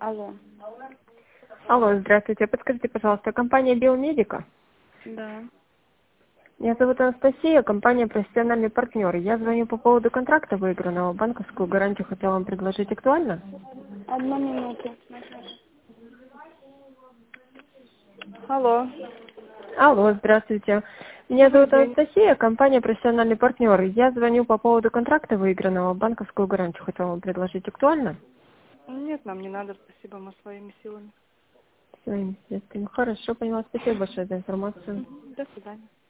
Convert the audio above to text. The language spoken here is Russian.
Алло. Алло, здравствуйте. Подскажите, пожалуйста, компания Биомедика? Да. Меня зовут Анастасия, компания «Профессиональный партнер». Я звоню по поводу контракта выигранного. Банковскую гарантию хотела вам предложить. Актуально? Одну минуту. Алло. Алло, здравствуйте. Меня Добрый зовут день. Анастасия, компания «Профессиональный партнер». Я звоню по поводу контракта выигранного. Банковскую гарантию хотела вам предложить. Актуально? Нет, нам не надо, спасибо, мы своими силами. Своими средствами. Хорошо, поняла. Спасибо большое за информацию. До свидания.